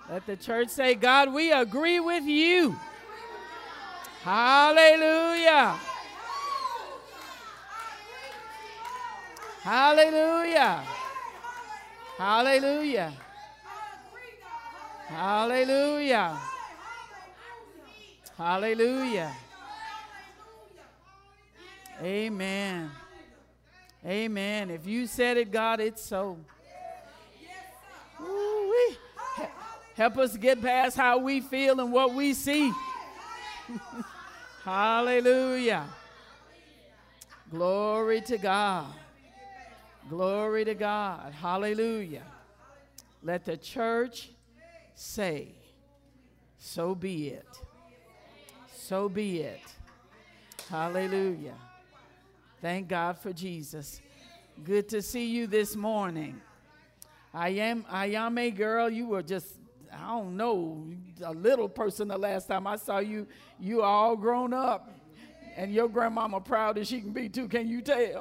Let the church say, God, we agree with you. Hallelujah. Hallelujah. Hallelujah. Hallelujah. Hallelujah. Amen. Amen. If you said it, God, it's so. Ooh-wee. Help us get past how we feel and what we see. Hallelujah. Glory to God. Glory to God. Hallelujah. Let the church say, so be it. So be it. Hallelujah. Thank God for Jesus. Good to see you this morning. Ayame girl, you were just, I don't know, a little person the last time I saw you. You are all grown up. And your grandmama proud as she can be too. Can you tell?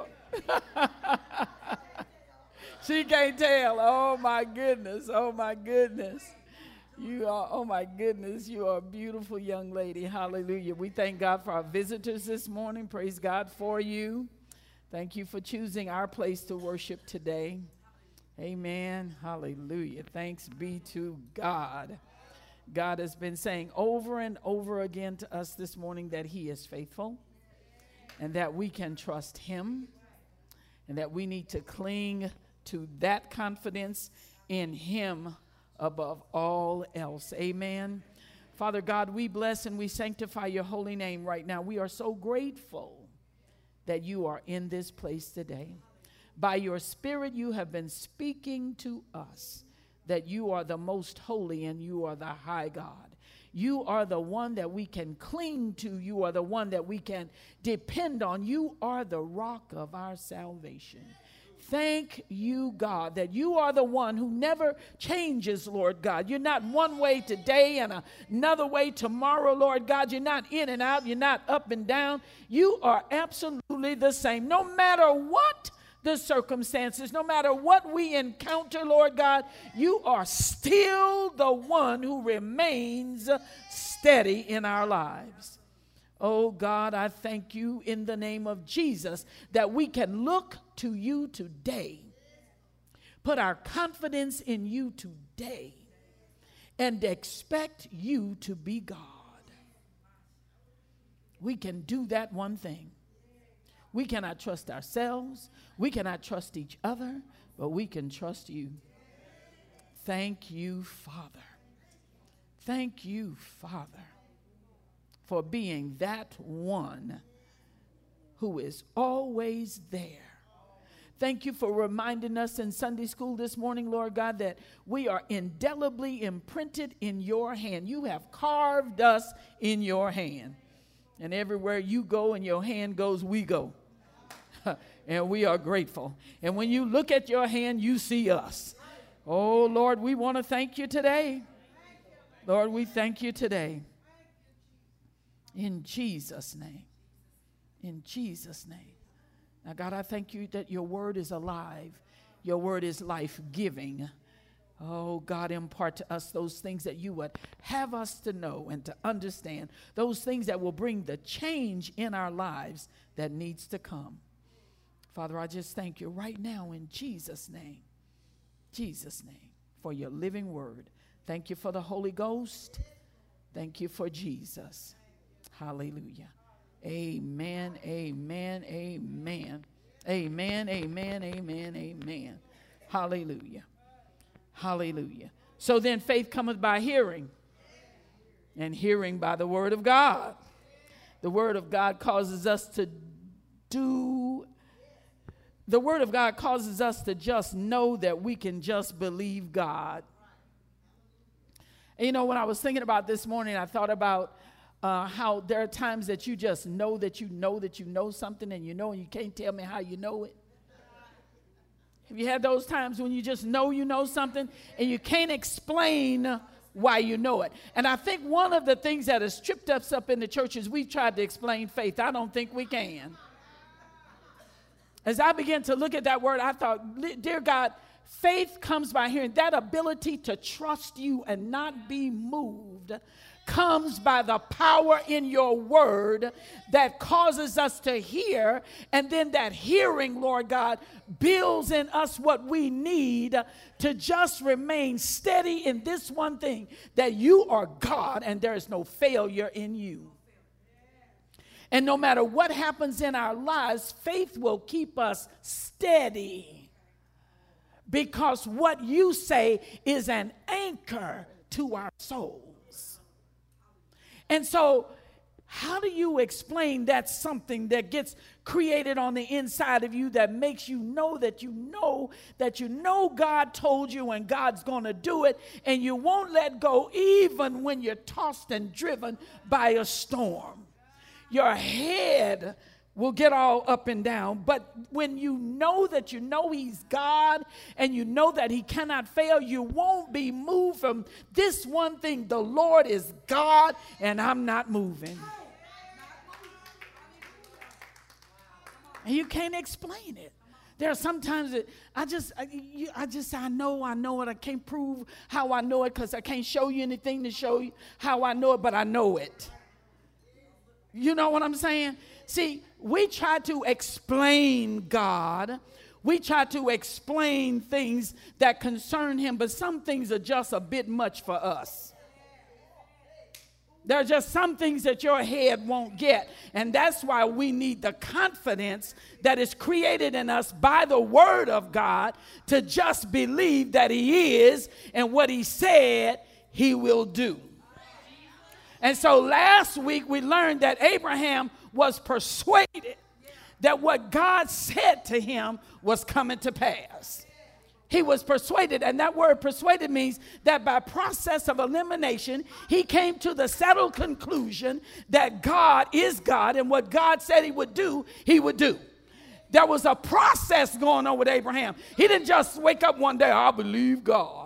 She can't tell. Oh my goodness. Oh my goodness. You are, oh my goodness, you are a beautiful young lady. Hallelujah. We thank God for our visitors this morning. Praise God for you. Thank you for choosing our place to worship today. Amen. Hallelujah. Thanks be to God. God has been saying over and over again to us this morning that he is faithful and that we can trust him and that we need to cling to that confidence in him above all else. Amen. Father God, we bless and we sanctify your holy name right now. We are so grateful that you are in this place today. By your Spirit, you have been speaking to us that you are the most holy and you are the high God. You are the one that we can cling to. You are the one that we can depend on. You are the rock of our salvation. Thank you, God, that you are the one who never changes, Lord God. You're not one way today and another way tomorrow, Lord God. You're not in and out. You're not up and down. You are absolutely the same. No matter what the circumstances, no matter what we encounter, Lord God, you are still the one who remains steady in our lives. Oh God, I thank you in the name of Jesus that we can look to you today, put our confidence in you today, and expect you to be God. We can do that one thing. We cannot trust ourselves. We cannot trust each other, but we can trust you. Thank you, Father. Thank you, Father, for being that one who is always there. Thank you for reminding us in Sunday school this morning, Lord God, that we are indelibly imprinted in your hand. You have carved us in your hand. And everywhere you go and your hand goes, we go. And we are grateful. And when you look at your hand, you see us. Oh, Lord, we want to thank you today. Lord, we thank you today. In Jesus' name. In Jesus' name. Now, God, I thank you that your word is alive. Your word is life-giving. Oh, God, impart to us those things that you would have us to know and to understand. Those things that will bring the change in our lives that needs to come. Father, I just thank you right now in Jesus' name. Jesus' name, for your living word. Thank you for the Holy Ghost. Thank you for Jesus. Hallelujah. Amen, amen, amen. Amen, amen, amen, amen. Hallelujah. Hallelujah. So then faith cometh by hearing, and hearing by the word of God. The word of God causes us to the word of God causes us to just know that we can just believe God. And you know, when I was thinking about this morning, I thought about how there are times that you just know that you know that you know something, and you can't tell me how you know it. Have you had those times when you just know you know something and you can't explain why you know it? And I think one of the things that has tripped us up in the church is we've tried to explain faith. I don't think we can. As I began to look at that word, I thought, dear God, Faith comes by hearing. That ability to trust you and not be moved comes by the power in your word that causes us to hear, and then that hearing, Lord God, builds in us what we need to just remain steady in this one thing, that you are God and there is no failure in you. And no matter what happens in our lives, faith will keep us steady, because what you say is an anchor to our souls. And so, how do you explain that something that gets created on the inside of you that makes you know that you know God told you and God's going to do it, and you won't let go even when you're tossed and driven by a storm? Your head will get all up and down, but when you know that you know he's God and you know that he cannot fail, you won't be moved from this one thing: the Lord is God and I'm not moving. And you can't explain it. There are sometimes that I know it. I can't prove how I know it, because I can't show you anything to show you how I know it, but I know it. You know what I'm saying? See, we try to explain God. We try to explain things that concern him, but some things are just a bit much for us. There are just some things that your head won't get. And that's why we need the confidence that is created in us by the word of God to just believe that he is, and what he said he will do. And so last week we learned that Abraham was persuaded that what God said to him was coming to pass. He was persuaded, and that word persuaded means that by process of elimination, he came to the settled conclusion that God is God, and what God said he would do, he would do. There was a process going on with Abraham. He didn't just wake up one day, I believe God.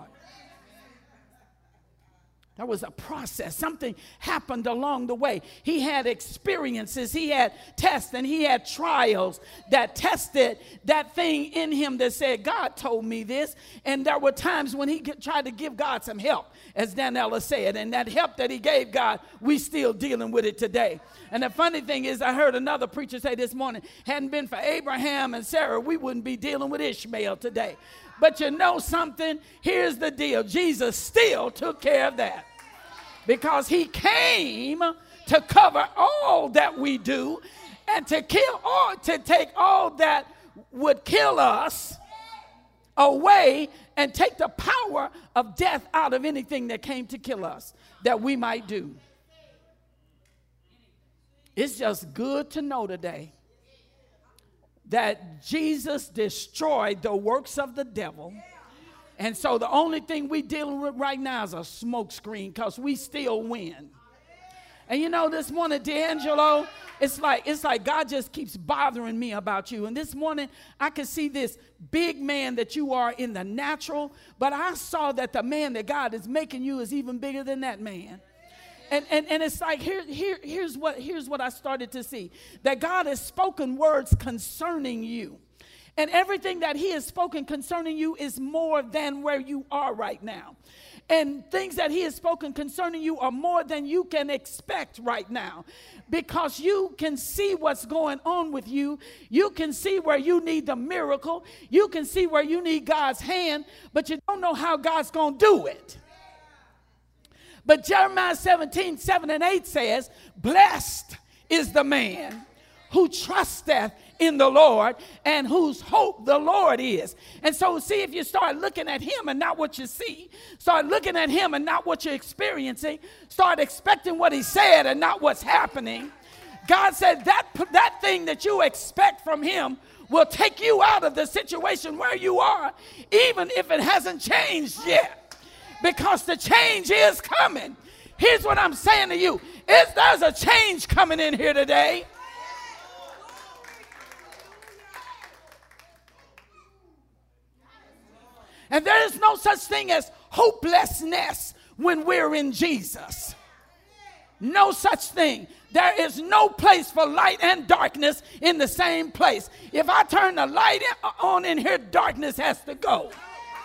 There was a process. Something happened along the way. He had experiences, he had tests, and he had trials that tested that thing in him that said, God told me this. And there were times when he tried to give God some help, as Danella said. And that help that he gave God, we still dealing with it today. And the funny thing is, I heard another preacher say this morning, hadn't been for Abraham and Sarah, we wouldn't be dealing with Ishmael today. But you know something? Here's the deal. Jesus still took care of that, because he came to cover all that we do and to take all that would kill us away and take the power of death out of anything that came to kill us that we might do. It's just good to know today that Jesus destroyed the works of the devil. And so the only thing we're dealing with right now is a smoke screen, because we still win. And you know, this morning, D'Angelo, it's like God just keeps bothering me about you. And this morning, I could see this big man that you are in the natural, but I saw that the man that God is making you is even bigger than that man. And it's like, here's what I started to see, that God has spoken words concerning you. And everything that he has spoken concerning you is more than where you are right now. And things that he has spoken concerning you are more than you can expect right now, because you can see what's going on with you. You can see where you need the miracle. You can see where you need God's hand, but you don't know how God's going to do it. But Jeremiah 17:7-8 says, blessed is the man who trusteth in the Lord and whose hope the Lord is. And so see, if you start looking at him and not what you see, start looking at him and not what you're experiencing, start expecting what he said and not what's happening. God said that thing that you expect from him will take you out of the situation where you are, even if it hasn't changed yet, because the change is coming. Here's what I'm saying to you, is there's a change coming in here today. And there is no such thing as hopelessness when we're in Jesus. No such thing. There is no place for light and darkness in the same place. If I turn the light on in here, darkness has to go.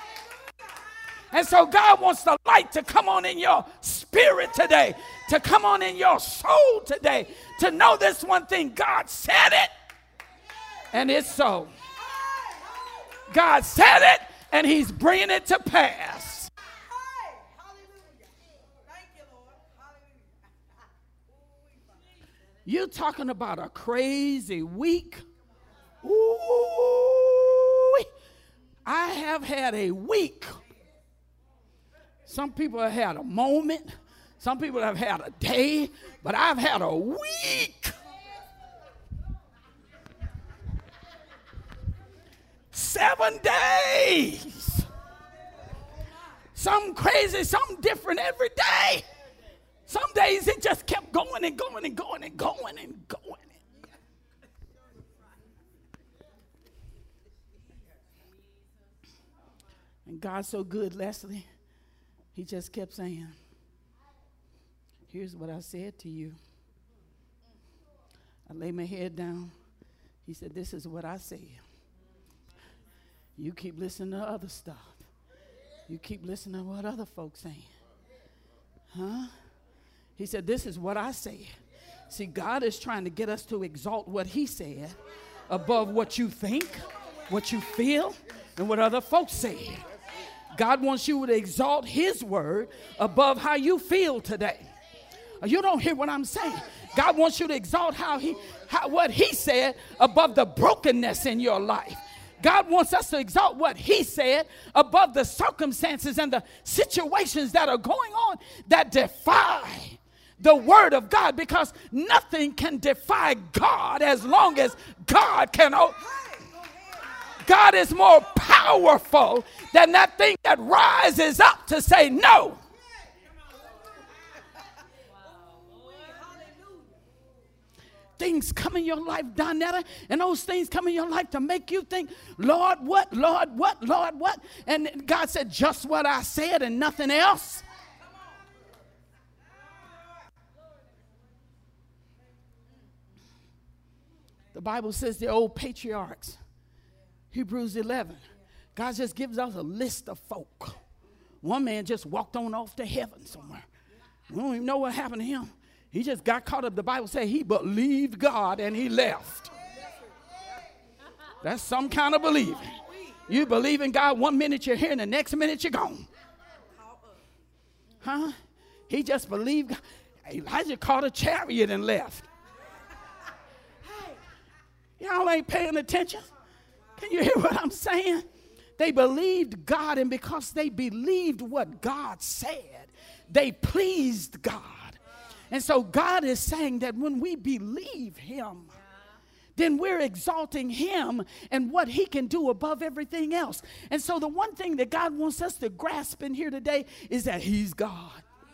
And so God wants the light to come on in your spirit today, to come on in your soul today, to know this one thing. God said it, and it's so. God said it, and he's bringing it to pass. You're talking about a crazy week. Ooh, I have had a week. Some people have had a moment. Some people have had a day. But I've had a week. 7 days. Something crazy, something different every day. Some days it just kept going and going and going and going and going. And God's so good, Leslie. He just kept saying, here's what I said to you. I lay my head down. He said, this is what I said. You keep listening to other stuff. You keep listening to what other folks saying. Huh? He said, this is what I said. See, God is trying to get us to exalt what he said above what you think, what you feel, and what other folks say. God wants you to exalt his word above how you feel today. You don't hear what I'm saying. God wants you to exalt what he said above the brokenness in your life. God wants us to exalt what he said above the circumstances and the situations that are going on that defy the word of God, because nothing can defy God as long as God can. God is more powerful than that thing that rises up to say no. Things come in your life, Donetta, and those things come in your life to make you think, Lord, what? Lord, what? Lord, what? And God said, just what I said and nothing else. The Bible says the old patriarchs, Hebrews 11, God just gives us a list of folk. One man just walked on off to heaven somewhere. We don't even know what happened to him. He just got caught up. The Bible says he believed God and he left. That's some kind of believing. You believe in God 1 minute you're here and the next minute you're gone. Huh? He just believed God. Elijah caught a chariot and left. Y'all ain't paying attention. Can you hear what I'm saying? They believed God, and because they believed what God said, they pleased God. And so God is saying that when we believe him, then we're exalting him and what he can do above everything else. And so the one thing that God wants us to grasp in here today is that he's God.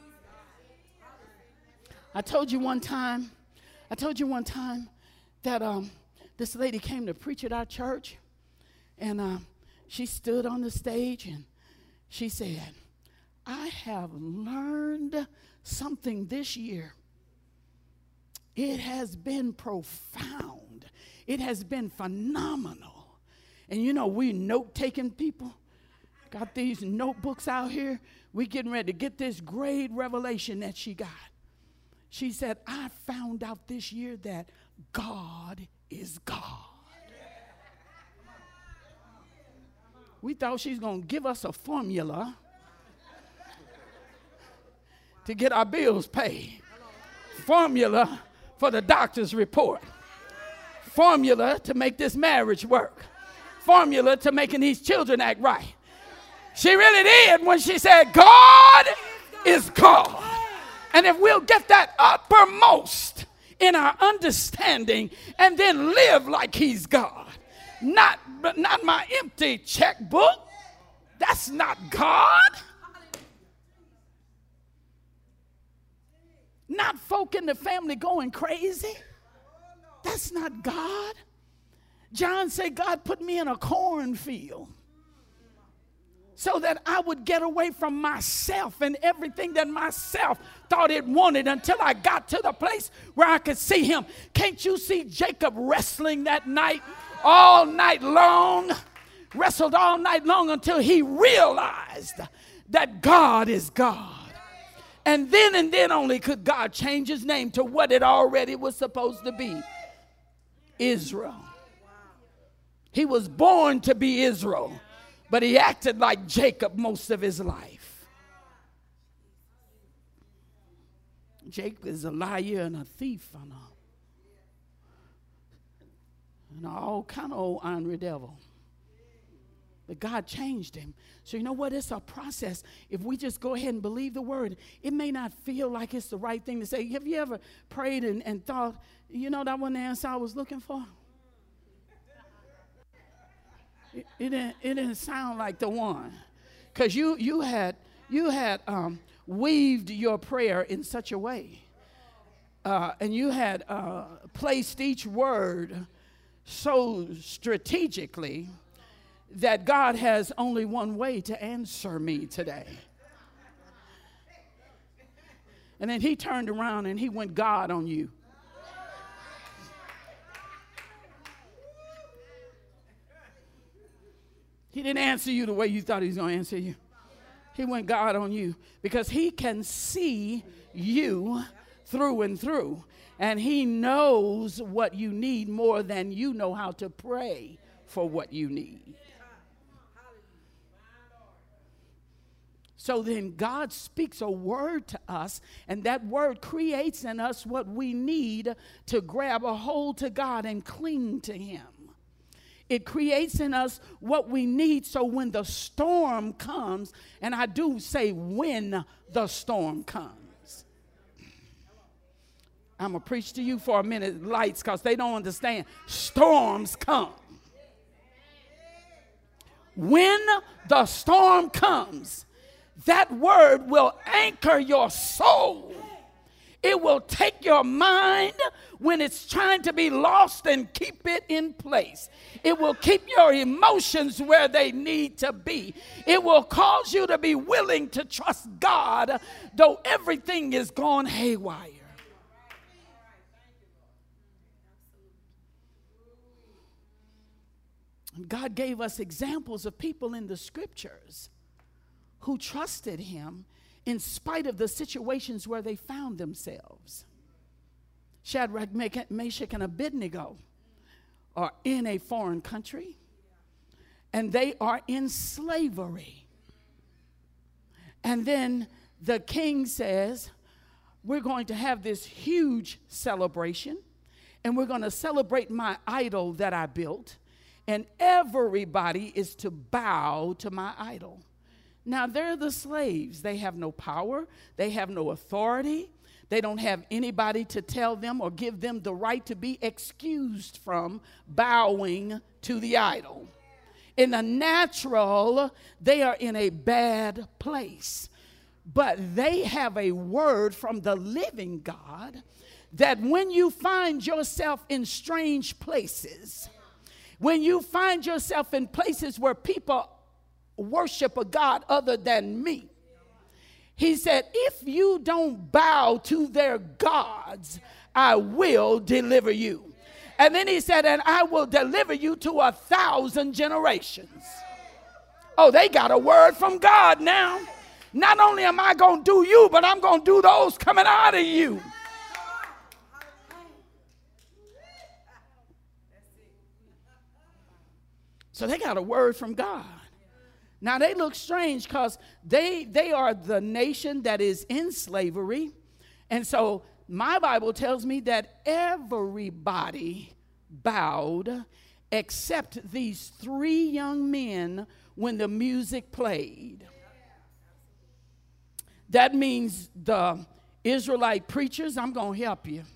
I told you one time that this lady came to preach at our church, and she stood on the stage and she said, I have learned something this year. It has been profound. It has been phenomenal. And you know, we note-taking people. Got these notebooks out here. We getting ready to get this great revelation that she got. She said, I found out this year that God is God. We thought she's going to give us a formula to get our bills paid. Formula for the doctor's report. Formula to make this marriage work. Formula to making these children act right. She really did when she said, God is God. And if we'll get that uppermost in our understanding and then live like he's God. Not my empty checkbook. That's not God. Not folk in the family going crazy. That's not God. John said, God put me in a cornfield so that I would get away from myself and everything that myself thought it wanted until I got to the place where I could see him. Can't you see Jacob wrestling that night, all night long? Wrestled all night long until he realized that God is God. And then only could God change his name to what it already was supposed to be. Israel. He was born to be Israel, but he acted like Jacob most of his life. Jacob is a liar and a thief and all kind of old ornery devil. But God changed him. So you know what? It's a process. If we just go ahead and believe the word, it may not feel like it's the right thing to say. Have you ever prayed and thought, you know, that wasn't the answer I was looking for? It didn't sound like the one. Because you had weaved your prayer in such a way. And you had placed each word so strategically that God has only one way to answer me today. And then he turned around and he went God on you. He didn't answer you the way you thought he was going to answer you. He went God on you because he can see you through and through. And he knows what you need more than you know how to pray for what you need. So then God speaks a word to us, and that word creates in us what we need to grab a hold to God and cling to him. It creates in us what we need so when the storm comes, and I do say when the storm comes. I'm going to preach to you for a minute, lights, because they don't understand. Storms come. When the storm comes, that word will anchor your soul. It will take your mind when it's trying to be lost and keep it in place. It will keep your emotions where they need to be. It will cause you to be willing to trust God, though everything is gone haywire. God gave us examples of people in the scriptures who trusted him in spite of the situations where they found themselves. Shadrach, Meshach, and Abednego are in a foreign country, and they are in slavery. And then the king says, we're going to have this huge celebration, and we're going to celebrate my idol that I built, and everybody is to bow to my idol. Now, they're the slaves. They have no power. They have no authority. They don't have anybody to tell them or give them the right to be excused from bowing to the idol. In the natural, they are in a bad place. But they have a word from the living God that when you find yourself in strange places, when you find yourself in places where people worship a God other than me, he said, if you don't bow to their gods, I will deliver you. And then he said, and I will deliver you to 1,000 generations. Oh, they got a word from God now. Not only am I going to do you, but I'm going to do those coming out of you. So they got a word from God. Now, they look strange because they are the nation that is in slavery. And so my Bible tells me that everybody bowed except these 3 young men when the music played. That means the Israelite preachers, I'm going to help you.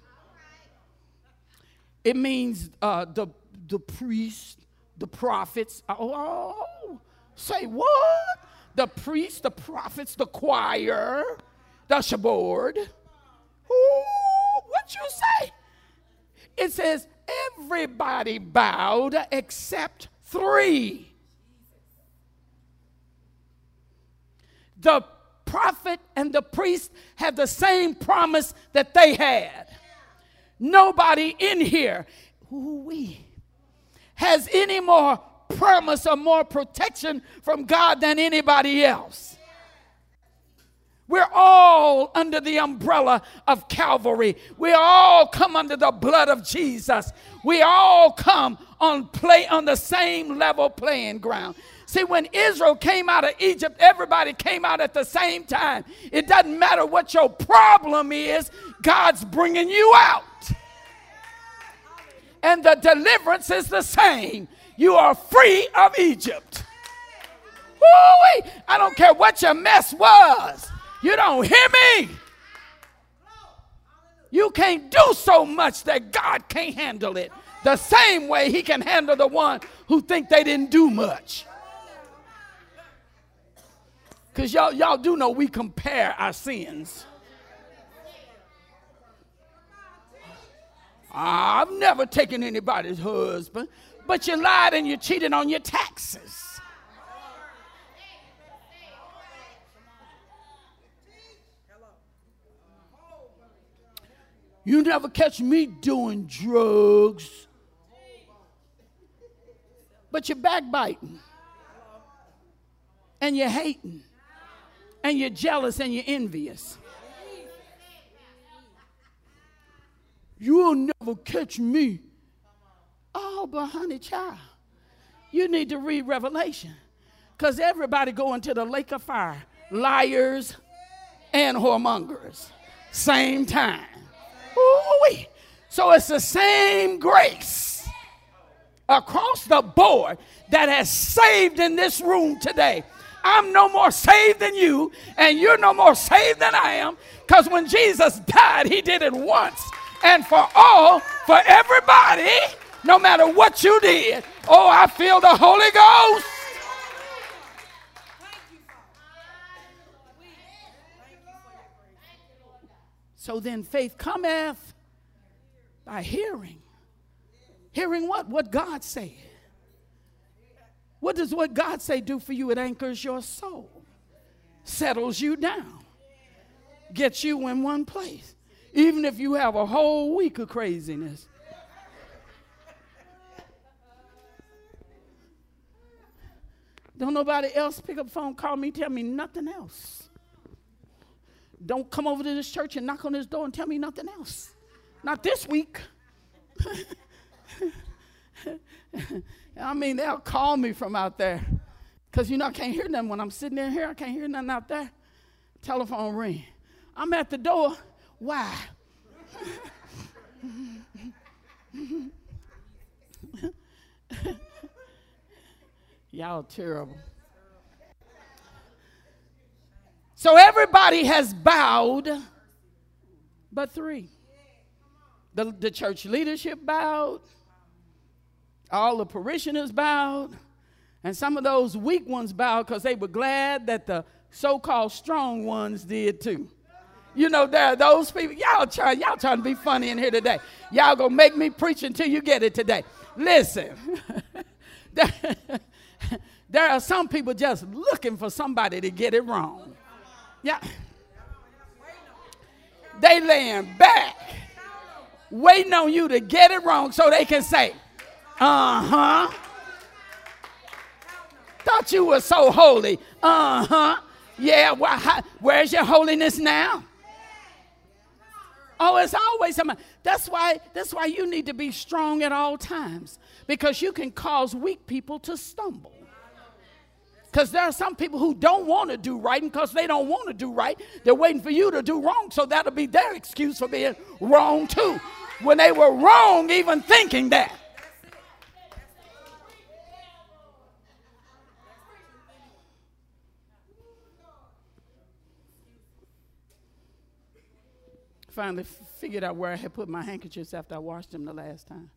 It means the priests, the prophets. Say what? The priests, the prophets, the choir, the usherboard. What you say? It says everybody bowed except 3. The prophet and the priest had the same promise that they had. Nobody in here has any more promise or more protection from God than anybody else. We're all under the umbrella of Calvary. We all come under the blood of Jesus. We all come on the same level playing ground. See, when Israel came out of Egypt, everybody came out at the same time. It doesn't matter what your problem is, God's bringing you out. And the deliverance is the same. You are free of Egypt. Woo-wee. I don't care what your mess was. You don't hear me? You can't do so much that God can't handle it. The same way he can handle the one who think they didn't do much. Because y'all do know we compare our sins. I've never taken anybody's husband, but you lied and you cheated on your taxes. You never catch me doing drugs, but you're backbiting, and you're hating, and you're jealous, and you're envious. You'll never catch me. Oh, but honey child, you need to read Revelation, because everybody going to the lake of fire, liars and whoremongers, same time. Ooh-wee. So it's the same grace across the board that has saved in this room today. I'm no more saved than you, and you're no more saved than I am, because when Jesus died, he did it once and for all, for everybody, no matter what you did. Oh, I feel the Holy Ghost. So then faith cometh by hearing. Hearing what? What God said. What does what God say do for you? It anchors your soul. Settles you down. Gets you in one place. Even if you have a whole week of craziness. Don't nobody else pick up the phone, call me, tell me nothing else. Don't come over to this church and knock on this door and tell me nothing else. Not this week. I mean, they'll call me from out there. Because, I can't hear nothing when I'm sitting in here. I can't hear nothing out there. Telephone ring. I'm at the door. Why? Y'all terrible. So everybody has bowed, but three. The church leadership bowed. All the parishioners bowed. And some of those weak ones bowed because they were glad that the so-called strong ones did too. There are those people. Y'all trying to be funny in here today. Y'all gonna make me preach until you get it today. Listen. There are some people just looking for somebody to get it wrong. Yeah. They laying back, waiting on you to get it wrong so they can say, uh-huh. Thought you were so holy. Uh-huh. Yeah, where's your holiness now? Oh, it's always somebody. That's why you need to be strong at all times, because you can cause weak people to stumble. Because there are some people who don't want to do right, and because they don't want to do right, they're waiting for you to do wrong, so that'll be their excuse for being wrong too, when they were wrong even thinking that. Finally figured out where I had put my handkerchiefs after I washed them the last time.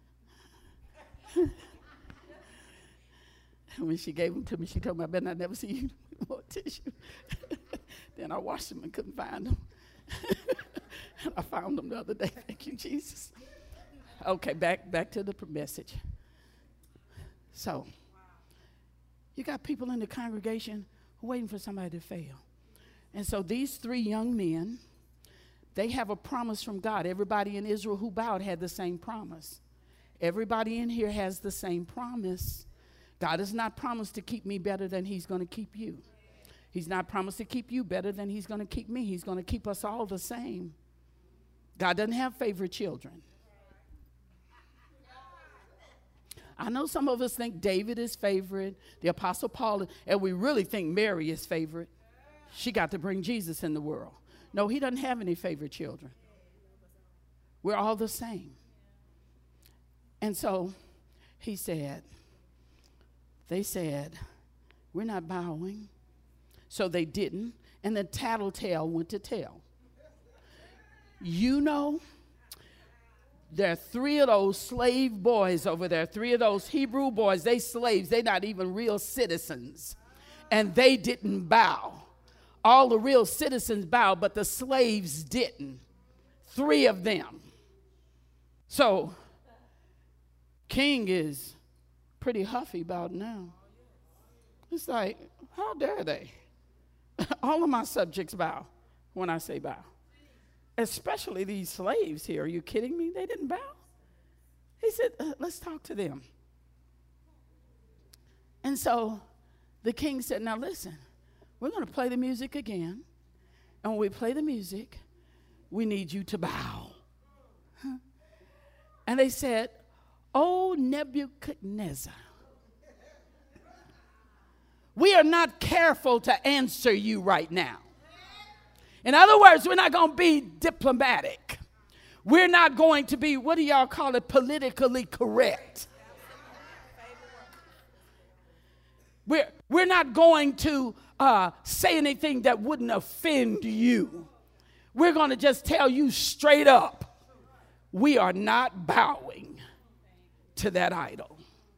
When she gave them to me, she told me, I better not never see you with more tissue. Then I washed them and couldn't find them. And I found them the other day. Thank you, Jesus. Okay, back to the message. So, you got people in the congregation waiting for somebody to fail. And so these three young men, they have a promise from God. Everybody in Israel who bowed had the same promise. Everybody in here has the same promise. God has not promised to keep me better than he's going to keep you. He's not promised to keep you better than he's going to keep me. He's going to keep us all the same. God doesn't have favorite children. I know some of us think David is favorite, the Apostle Paul, and we really think Mary is favorite. She got to bring Jesus in the world. No, he doesn't have any favorite children. We're all the same. And so they said, we're not bowing. So they didn't. And then tattletale went to tell. You know, there are 3 of those slave boys over there, 3 of those Hebrew boys. They slaves. They're not even real citizens. And they didn't bow. All the real citizens bowed, but the slaves didn't. 3 of them. So, King is pretty huffy about it now. It's like, how dare they? All of my subjects bow when I say bow. Especially these slaves here. Are you kidding me? They didn't bow. He said, let's talk to them. And so the king said, now listen, we're going to play the music again. And when we play the music, we need you to bow. And they said, oh, Nebuchadnezzar, we are not careful to answer you right now. In other words, we're not going to be diplomatic. We're not going to be, what do y'all call it, politically correct. We're not going to say anything that wouldn't offend you. We're going to just tell you straight up, we are not bowing to that idol.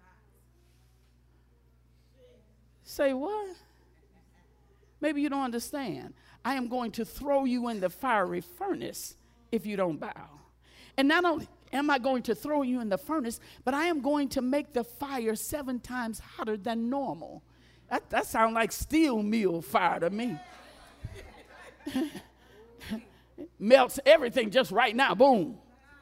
Say what? Maybe you don't understand. I am going to throw you in the fiery furnace if you don't bow. And not only am I going to throw you in the furnace, but I am going to make the fire 7 times hotter than normal. That sounds like steel mill fire to me. Melts everything just right now, boom.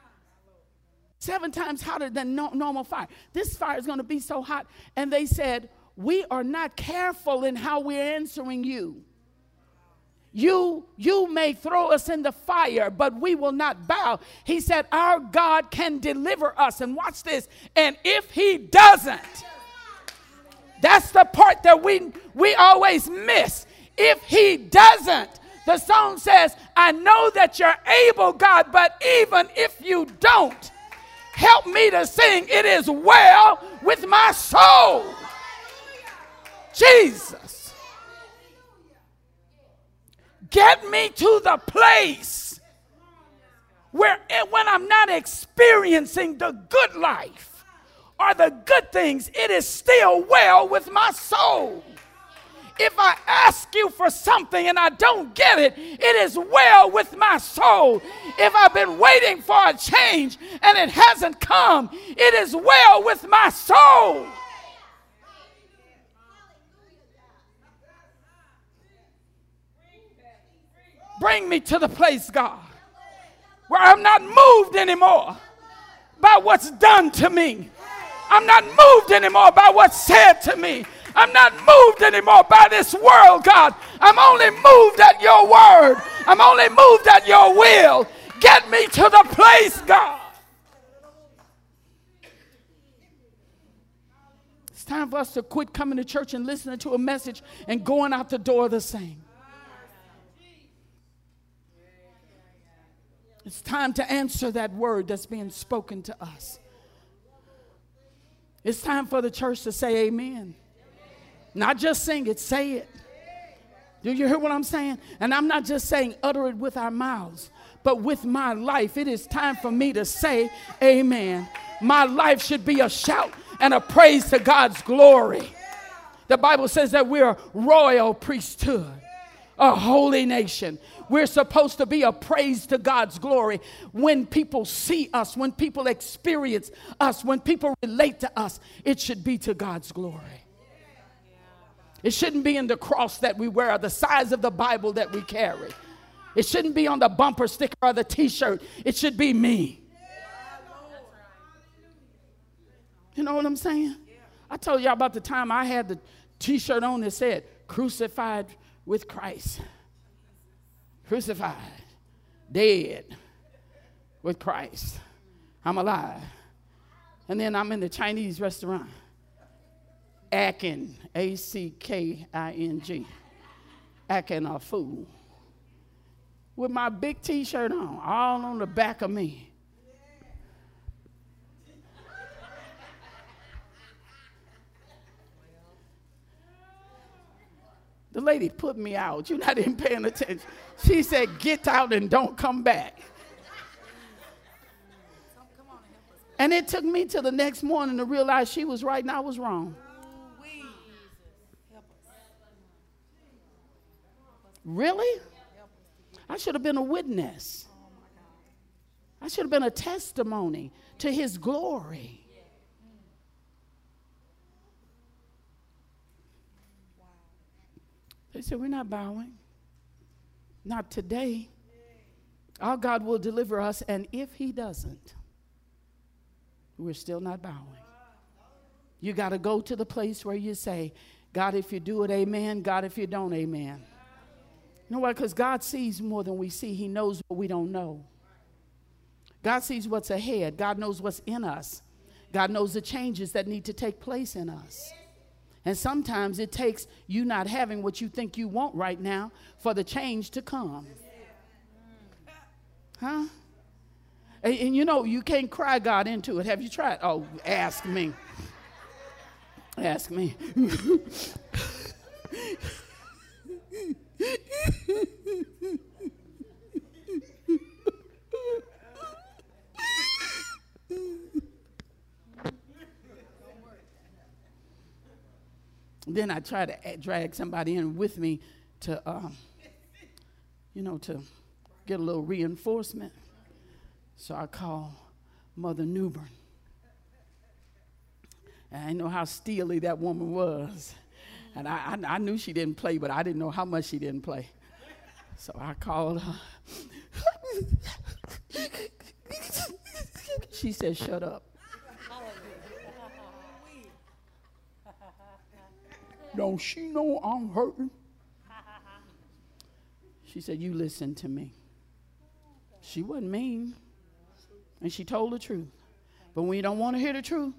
7 times hotter than normal fire. This fire is going to be so hot. And they said, we are not careful in how we're answering you. You may throw us in the fire, but we will not bow. He said, our God can deliver us. And watch this. And if he doesn't, that's the part that we always miss. If he doesn't, the song says, I know that you're able, God, but even if you don't, help me to sing, it is well with my soul. Jesus. Get me to the place where when I'm not experiencing the good life or the good things, it is still well with my soul. If I ask you for something and I don't get it, it is well with my soul. If I've been waiting for a change and it hasn't come, it is well with my soul. Bring me to the place, God, where I'm not moved anymore by what's done to me. I'm not moved anymore by what's said to me. I'm not moved anymore by this world, God. I'm only moved at your word. I'm only moved at your will. Get me to the place, God. It's time for us to quit coming to church and listening to a message and going out the door the same. It's time to answer that word that's being spoken to us. It's time for the church to say amen. Not just sing it, say it. Do you hear what I'm saying? And I'm not just saying utter it with our mouths, but with my life. It is time for me to say amen. My life should be a shout and a praise to God's glory. The Bible says that we're a royal priesthood, a holy nation. We're supposed to be a praise to God's glory. When people see us, when people experience us, when people relate to us, it should be to God's glory. It shouldn't be in the cross that we wear or the size of the Bible that we carry. It shouldn't be on the bumper sticker or the t-shirt. It should be me. You know what I'm saying? I told y'all about the time I had the t-shirt on that said, crucified with Christ. Crucified, dead with Christ. I'm alive. And then I'm in the Chinese restaurant, acting, A-C-K-I-N-G, acting a fool, with my big T-shirt on, all on the back of me. The lady put me out. You're not even paying attention. She said, get out and don't come back. And it took me till the next morning to realize she was right and I was wrong. Really? I should have been a witness. I should have been a testimony to his glory. They said, we're not bowing. Not today. Our God will deliver us, and if he doesn't, we're still not bowing. You got to go to the place where you say, God, if you do it, amen. God, if you don't, amen. You know why? Because God sees more than we see. He knows what we don't know. God sees what's ahead. God knows what's in us. God knows the changes that need to take place in us. And sometimes it takes you not having what you think you want right now for the change to come. Huh? And you know, you can't cry God into it. Have you tried? Oh, ask me. Ask me. Then I try to drag somebody in with me to, to get a little reinforcement. So I call Mother Newbern. And I know how steely that woman was. And I knew she didn't play, but I didn't know how much she didn't play. So I called her. She said, shut up. Don't she know I'm hurting? She said, you listen to me. She wasn't mean. And she told the truth. But when you don't want to hear the truth,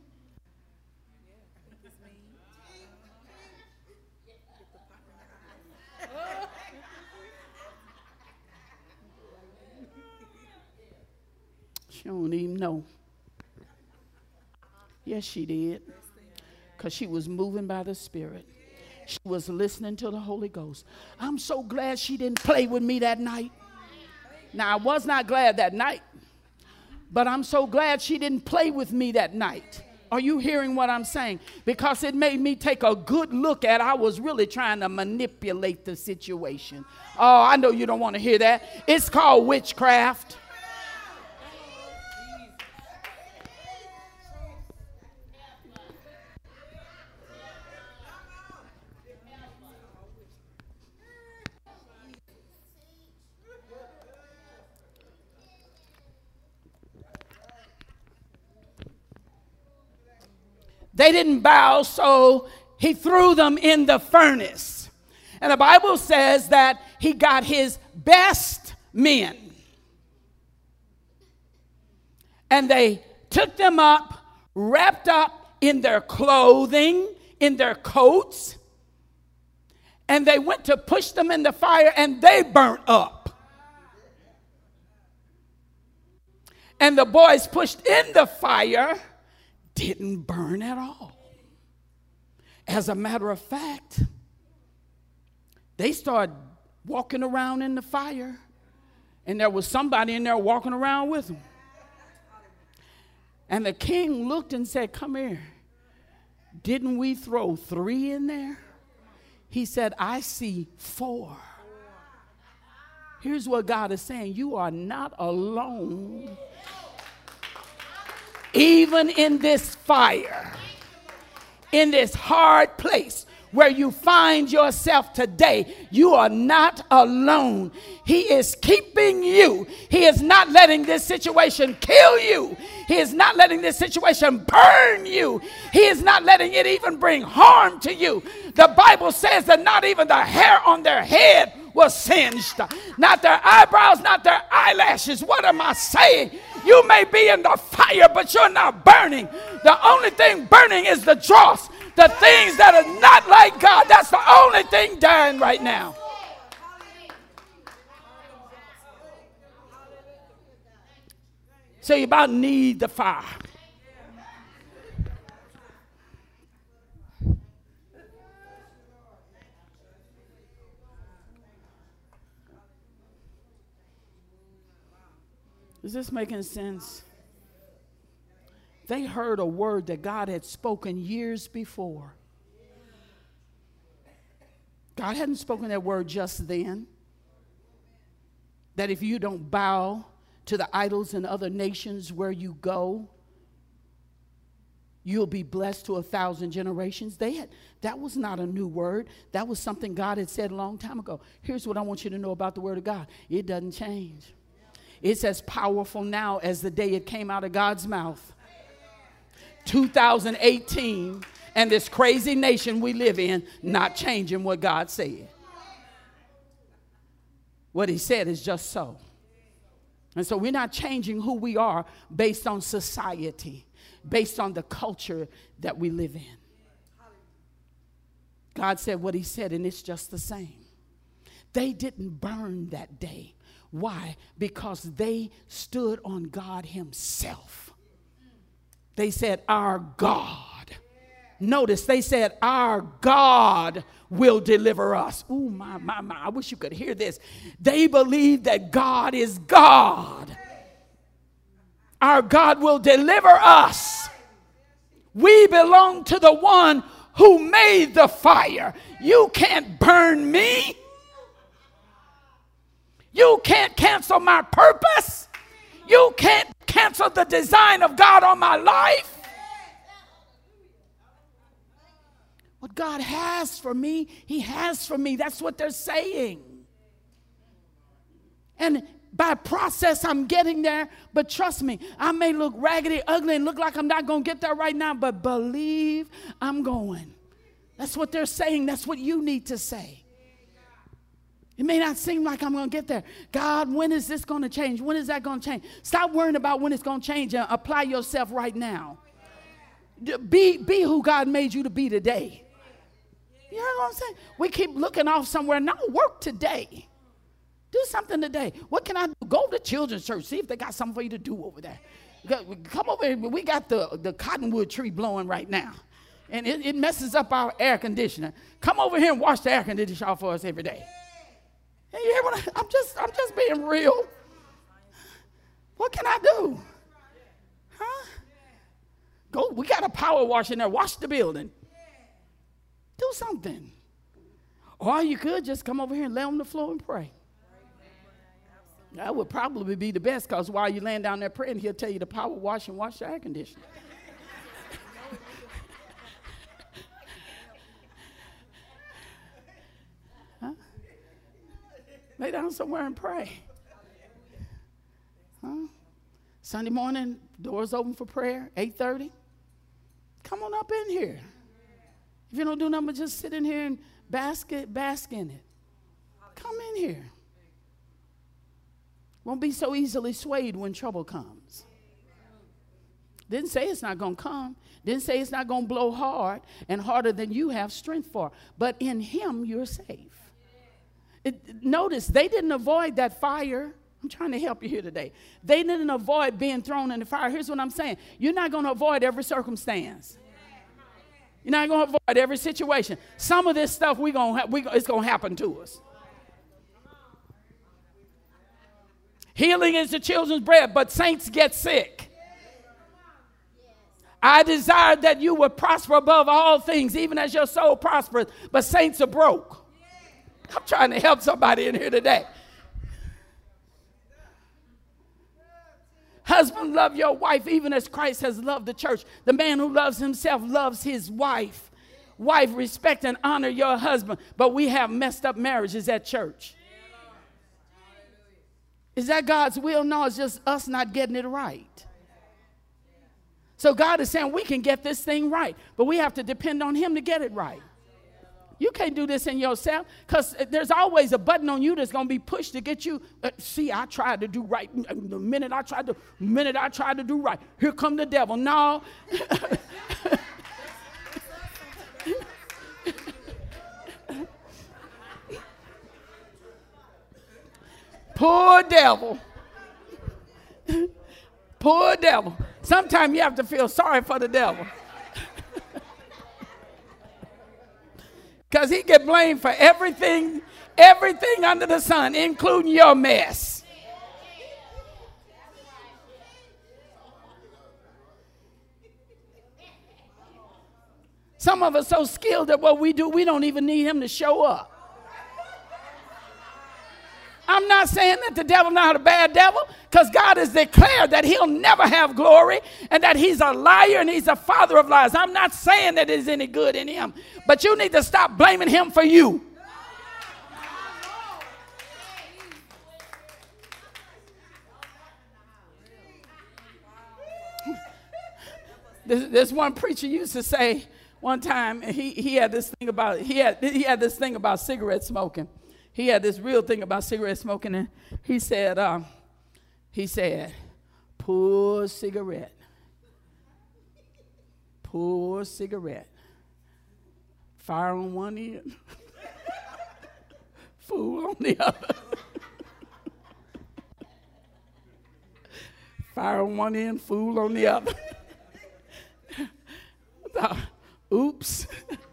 she don't even know. Yes, she did. Because she was moving by the Spirit. She was listening to the Holy Ghost. I'm so glad she didn't play with me that night. Now, I was not glad that night, but I'm so glad she didn't play with me that night. Are you hearing what I'm saying? Because it made me take a good look at I was really trying to manipulate the situation. Oh, I know you don't want to hear that. It's called witchcraft. They didn't bow, so he threw them in the furnace. And the Bible says that he got his best men. And they took them up, wrapped up in their clothing, in their coats. And they went to push them in the fire, and they burnt up. And the boys pushed in the fire didn't burn at all. As a matter of fact, they started walking around in the fire, and there was somebody in there walking around with them. And the king looked and said, come here. Didn't we throw 3 in there? He said, I see 4. Here's what God is saying. You are not alone. Even in this fire, in this hard place where you find yourself today, you are not alone. He is keeping you. He is not letting this situation kill you. He is not letting this situation burn you. He is not letting it even bring harm to you. The Bible says that not even the hair on their head was singed. Not their eyebrows, not their eyelashes. What am I saying? You may be in the fire, but you're not burning. The only thing burning is the dross. The things that are not like God, that's the only thing dying right now. So you about need the fire. Is this making sense? They heard a word that God had spoken years before. God hadn't spoken that word just then. That if you don't bow to the idols in other nations where you go, you'll be blessed to 1,000 generations. That was not a new word. That was something God had said a long time ago. Here's what I want you to know about the word of God. It doesn't change. It's as powerful now as the day it came out of God's mouth. 2018, and this crazy nation we live in, not changing what God said. What he said is just so. And so we're not changing who we are based on society, based on the culture that we live in. God said what he said, and it's just the same. They didn't burn that day. Why? Because they stood on God himself. They said, our God. Notice they said, our God will deliver us. Ooh, my. I wish you could hear this. They believe that God is God. Our God will deliver us. We belong to the one who made the fire. You can't burn me. You can't cancel my purpose. You can't cancel the design of God on my life. What God has for me, he has for me. That's what they're saying. And by process, I'm getting there. But trust me, I may look raggedy, ugly, and look like I'm not going to get there right now. But believe I'm going. That's what they're saying. That's what you need to say. It may not seem like I'm going to get there. God, when is this going to change? When is that going to change? Stop worrying about when it's going to change and apply yourself right now. Be who God made you to be today. You know what I'm saying? We keep looking off somewhere. No, work today. Do something today. What can I do? Go to children's church. See if they got something for you to do over there. Come over here. We got the cottonwood tree blowing right now. And it messes up our air conditioner. Come over here and wash the air conditioner off for us every day. You hear what I'm just being real. What can I do? Huh? Go, we got a power wash in there. Wash the building. Do something. Or you could just come over here and lay on the floor and pray. That would probably be the best, because while you're laying down there praying, he'll tell you to power wash and wash the air conditioner. Lay down somewhere and pray. Huh? Sunday morning, doors open for prayer, 8:30. Come on up in here. If you don't do nothing but just sit in here and bask in it. Come in here. Won't be so easily swayed when trouble comes. Didn't say it's not going to come. Didn't say it's not going to blow hard and harder than you have strength for. But in him, you're safe. Notice, they didn't avoid that fire. I'm trying to help you here today. They didn't avoid being thrown in the fire. Here's what I'm saying. You're not going to avoid every circumstance. You're not going to avoid every situation. Some of this stuff it's going to happen to us. Healing is the children's bread, but saints get sick. I desire that you would prosper above all things, even as your soul prospers, but saints are broke. I'm trying to help somebody in here today. Husband, love your wife even as Christ has loved the church. The man who loves himself loves his wife. wife, respect and honor your husband. But we have messed up marriages at church. Is that God's will? No, it's just us not getting it right. So God is saying we can get this thing right, but we have to depend on him to get it right. You can't do this in yourself, because there's always a button on you that's going to be pushed to get you. See, I tried to do right. The minute I tried to do right, here come the devil. No. Poor devil. Poor devil. Sometimes you have to feel sorry for the devil. Because he get blamed for everything under the sun, including your mess. Some of us so skilled at what we do, we don't even need him to show up. I'm not saying that the devil not a bad devil, because God has declared that he'll never have glory and that he's a liar and he's a father of lies. I'm not saying that there's any good in him, but you need to stop blaming him for you. This one preacher used to say one time, he had this thing about cigarette smoking. He had this real thing about cigarette smoking, and he said, poor cigarette. Poor cigarette. Fire on one end, fool on the other. Fire on one end, fool on the other. Oops.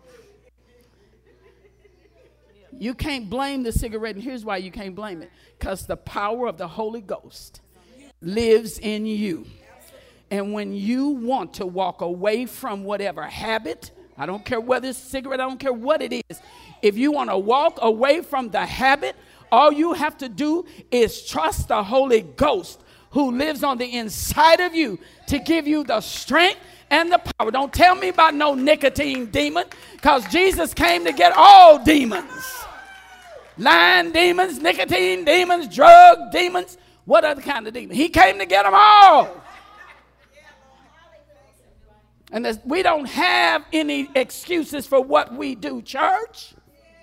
You can't blame the cigarette, and here's why you can't blame it. Because the power of the Holy Ghost lives in you. And when you want to walk away from whatever habit, I don't care whether it's cigarette, I don't care what it is. If you want to walk away from the habit, all you have to do is trust the Holy Ghost who lives on the inside of you to give you the strength and the power. Don't tell me about no nicotine demon, because Jesus came to get all demons. Lying demons, nicotine demons, drug demons, what other kind of demons? He came to get them all. And we don't have any excuses for what we do, church.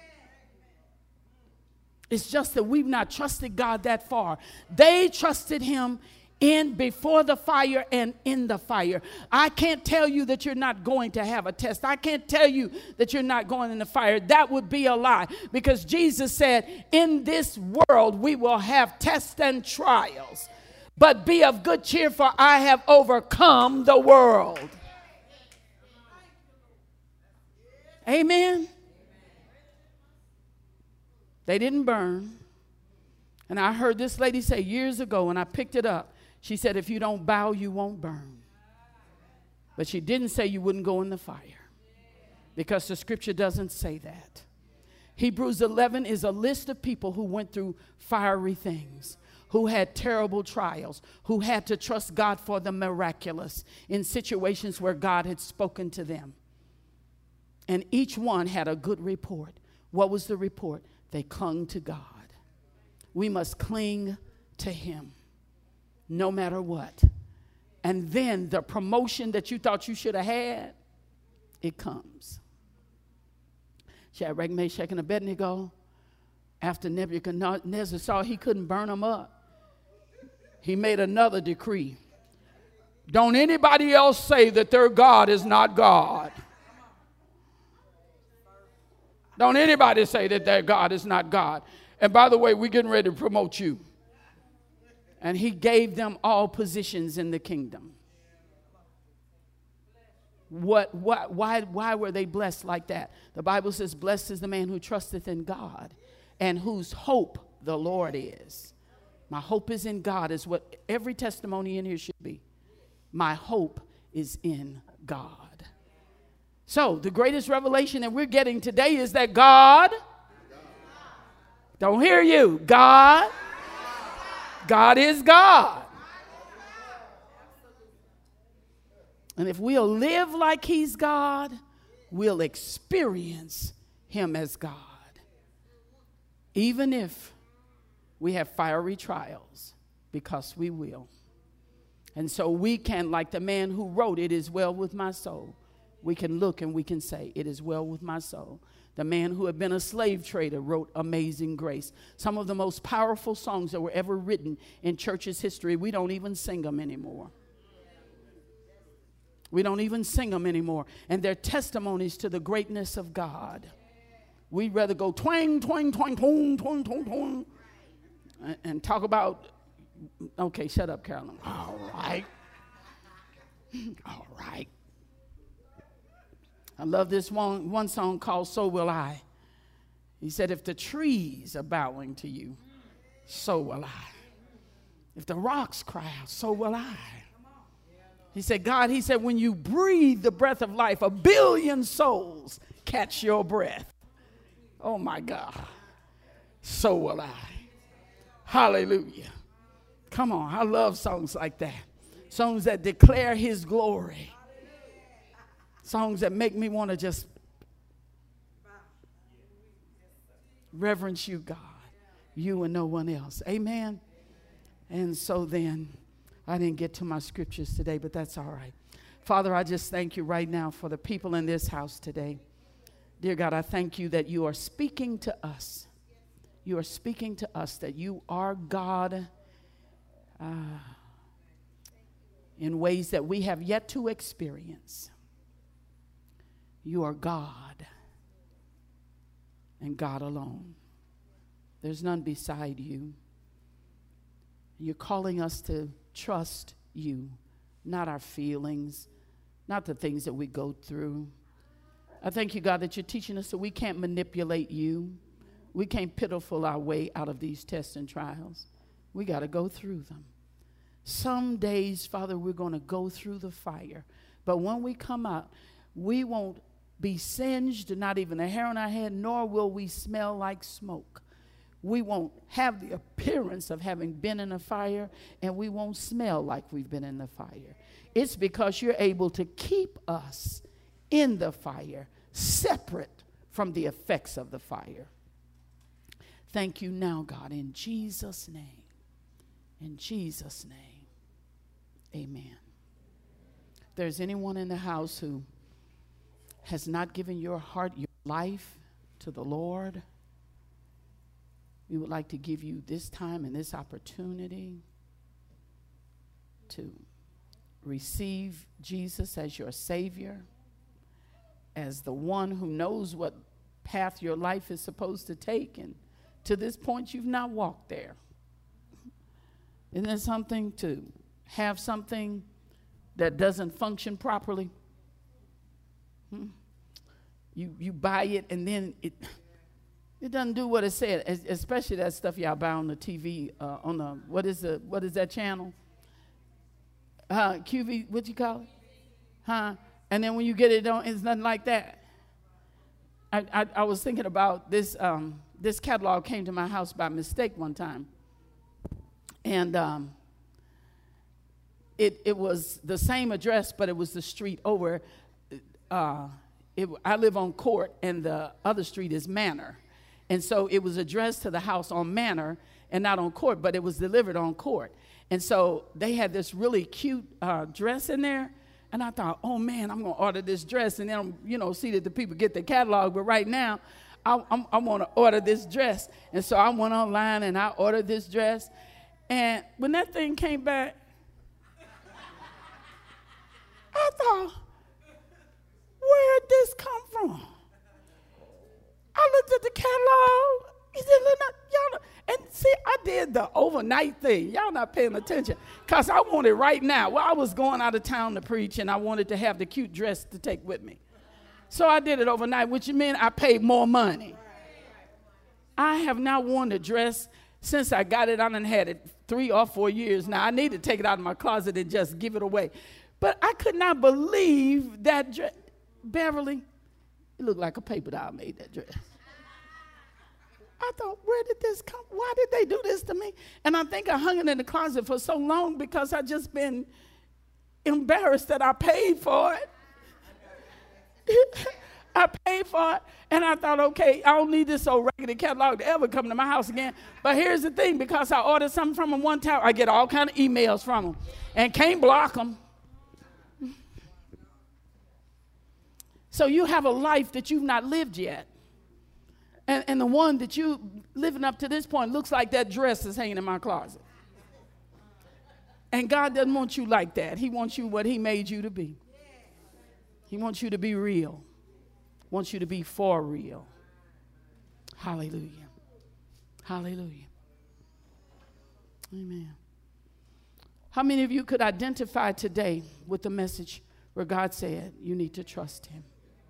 It's just that we've not trusted God that far. They trusted him in before the fire and in the fire. I can't tell you that you're not going to have a test. I can't tell you that you're not going in the fire. That would be a lie, because Jesus said, in this world we will have tests and trials, but be of good cheer, for I have overcome the world. Amen. They didn't burn. And I heard this lady say years ago, and I picked it up. She said, if you don't bow, you won't burn. But she didn't say you wouldn't go in the fire, because the scripture doesn't say that. Hebrews 11 is a list of people who went through fiery things, who had terrible trials, who had to trust God for the miraculous in situations where God had spoken to them. And each one had a good report. What was the report? They clung to God. We must cling to him no matter what. And then the promotion that you thought you should have had, it comes. Shadrach, Meshach, and Abednego, after Nebuchadnezzar saw he couldn't burn them up, he made another decree. Don't anybody else say that their God is not God. Don't anybody say that their God is not God. And by the way, we're getting ready to promote you. And he gave them all positions in the kingdom. Why were they blessed like that? The Bible says, blessed is the man who trusteth in God and whose hope the Lord is. My hope is in God is what every testimony in here should be. My hope is in God. So the greatest revelation that we're getting today is that God, don't hear you, God is God. And if we'll live like he's God, we'll experience him as God. Even if we have fiery trials, because we will. And so we can, like the man who wrote, "It is well with my soul," we can look and we can say, "It is well with my soul." The man who had been a slave trader wrote "Amazing Grace." Some of the most powerful songs that were ever written in church's history. We don't even sing them anymore. We don't even sing them anymore. And they're testimonies to the greatness of God. We'd rather go twang, twang, twang, twang, twang, twang, twang, and talk about, okay, shut up, Carolyn. All right. All right. I love this one song called "So Will I." He said, if the trees are bowing to you, so will I. If the rocks cry out, so will I. He said, God, he said, when you breathe the breath of life, 1 billion souls catch your breath. Oh, my God. So will I. Hallelujah. Come on. I love songs like that. Songs that declare his glory. Songs that make me want to just reverence you, God. You and no one else. Amen. And so then, I didn't get to my scriptures today, but that's all right. Father, I just thank you right now for the people in this house today. Dear God, I thank you that you are speaking to us. You are speaking to us that you are God in ways that we have yet to experience. You are God and God alone. There's none beside you. You're calling us to trust you, not our feelings, not the things that we go through. I thank you, God, that you're teaching us that we can't manipulate you. We can't pitiful our way out of these tests and trials. We got to go through them. Some days, Father, we're going to go through the fire. But when we come out, we won't be singed, not even a hair on our head, nor will we smell like smoke. We won't have the appearance of having been in a fire, and we won't smell like we've been in the fire. It's because you're able to keep us in the fire, separate from the effects of the fire. Thank you now, God, in Jesus' name. In Jesus' name, amen. If there's anyone in the house who has not given your heart, your life to the Lord, we would like to give you this time and this opportunity to receive Jesus as your Savior, as the one who knows what path your life is supposed to take. And to this point, you've not walked there. Isn't it something to have something that doesn't function properly? You buy it and then it doesn't do what it said, especially that stuff y'all buy on the TV, on the, what is that channel? QV, what you call it? And then when you get it, it's nothing like that. I was thinking about this, this catalog came to my house by mistake one time. And it was the same address, but it was the street over. I live on Court, and the other street is Manor. And so it was addressed to the house on Manor and not on Court, but it was delivered on Court. And so they had this really cute dress in there. And I thought, oh, man, I'm going to order this dress and then, see that the people get the catalog. But right now, I want to order this dress. And so I went online and I ordered this dress. And when that thing came back, I thought, where'd this come from? I looked at the catalog. He said, y'all, and see, I did the overnight thing. Y'all not paying attention because I wanted right now. Well, I was going out of town to preach, and I wanted to have the cute dress to take with me. So I did it overnight, which meant I paid more money. I have not worn the dress since I got it. I done had it 3 or 4 years now. I need to take it out of my closet and just give it away. But I could not believe that dress. Beverly, it looked like a paper doll made that dress. I thought, where did this come? Why did they do this to me? And I think I hung it in the closet for so long because I just been embarrassed that I paid for it. I paid for it, and I thought, okay, I don't need this old raggedy catalog to ever come to my house again. But here's the thing, because I ordered something from them one time, I get all kind of emails from them, and can't block them. So you have a life that you've not lived yet. And the one that you living up to this point looks like that dress is hanging in my closet. And God doesn't want you like that. He wants you what he made you to be. He wants you to be real. Wants you to be for real. Hallelujah. Hallelujah. Amen. How many of you could identify today with the message where God said you need to trust him?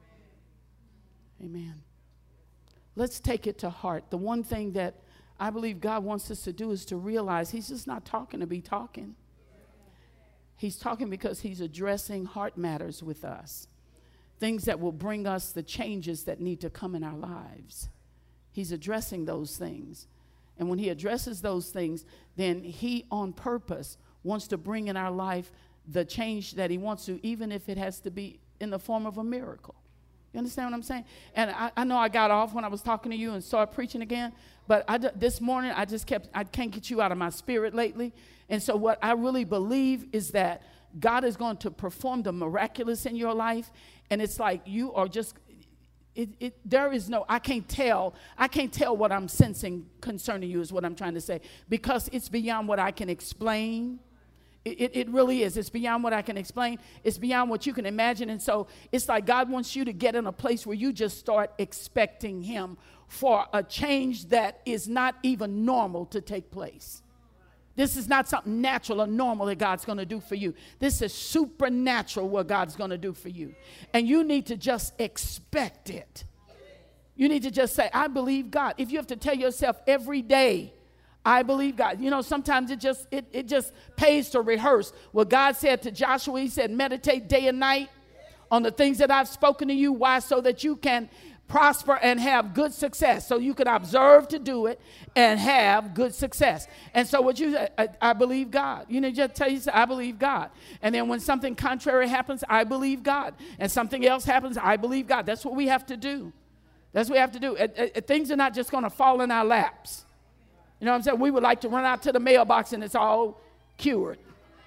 Amen. Let's take it to heart. The one thing that I believe God wants us to do is to realize he's just not talking to be talking. He's talking because he's addressing heart matters with us. Things that will bring us the changes that need to come in our lives. He's addressing those things. And when he addresses those things, then he on purpose wants to bring in our life the change that he wants to, even if it has to be in the form of a miracle. You understand what I'm saying? And I know I got off when I was talking to you and started preaching again, but this morning I can't get you out of my spirit lately. And so what I really believe is that God is going to perform the miraculous in your life. And it's like you are just, there is no, I can't tell what I'm sensing concerning you is what I'm trying to say, because it's beyond what I can explain. It really is. It's beyond what I can explain. It's beyond what you can imagine. And so it's like God wants you to get in a place where you just start expecting him for a change that is not even normal to take place. This is not something natural or normal that God's going to do for you. This is supernatural what God's going to do for you. And you need to just expect it. You need to just say, I believe God. If you have to tell yourself every day, I believe God. You know, sometimes it just pays to rehearse what God said to Joshua. He said, meditate day and night on the things that I've spoken to you. Why? So that you can prosper and have good success. So you can observe to do it and have good success. And so what you say, I believe God. You know, just tell you, I believe God. And then when something contrary happens, I believe God. And something else happens, I believe God. That's what we have to do. That's what we have to do. Things are not just going to fall in our laps. You know what I'm saying? We would like to run out to the mailbox and it's all cured.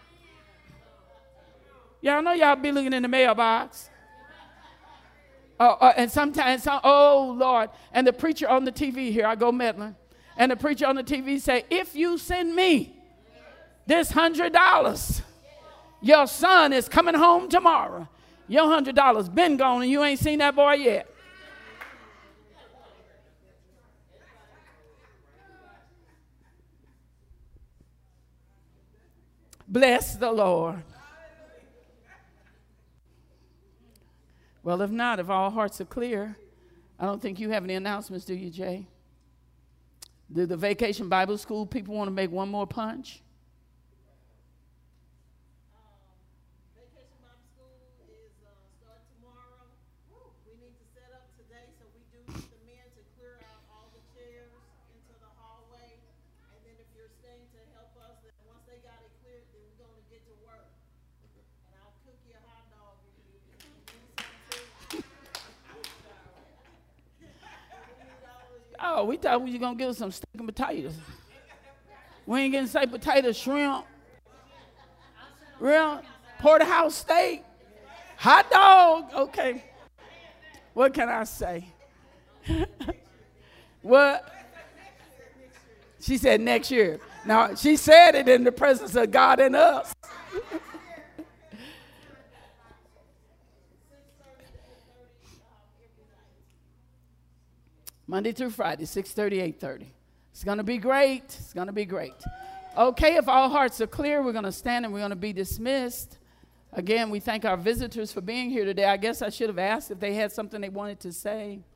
Y'all know y'all be looking in the mailbox. And sometimes, oh, Lord. And the preacher on the TV here, I go meddling. And the preacher on the TV say, if you send me this $100, your son is coming home tomorrow. Your $100 been gone and you ain't seen that boy yet. Bless the Lord. Well, if not, if all hearts are clear, I don't think you have any announcements, do you, Jay? Do the Vacation Bible School people want to make one more punch? Vacation Bible School is start tomorrow. We need to set up today, so we do need the men to clear out all the chairs into the hallway. And then if you're staying to help us, then once they got it cleared, then we're going to get to work. And I'll cook you a hot dog if you need something. Oh, we thought we were going to give us some steak and potatoes. We ain't getting steak, potatoes, shrimp, real porterhouse steak, hot dog. Okay. What can I say? What? She said next year. Now, she said it in the presence of God and us. Monday through Friday, 6:30, 8:30. It's going to be great. It's going to be great. Okay, if all hearts are clear, we're going to stand and we're going to be dismissed. Again, we thank our visitors for being here today. I guess I should have asked if they had something they wanted to say.